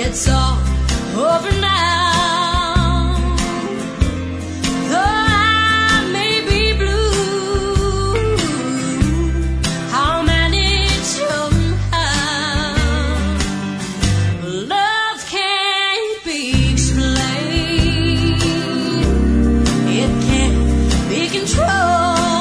it's all over now. Though I may be blue, I'll manage somehow. Love can't be explained, it can't be controlled.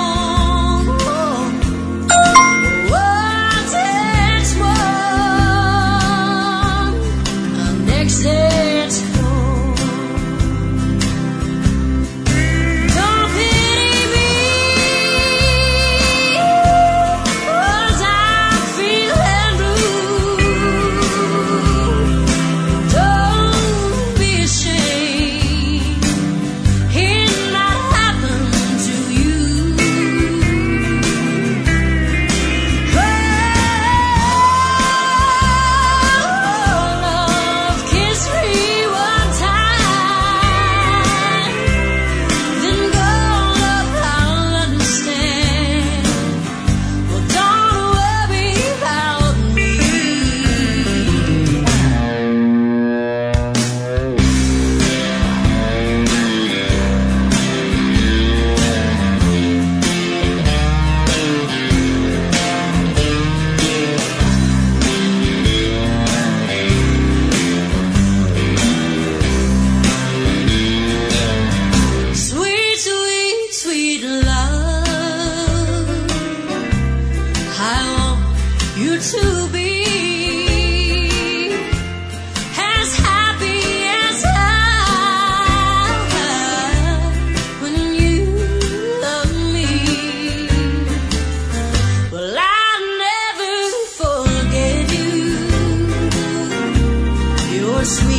To be as happy as I when you love me. Well, I'll never forget you. You're sweet.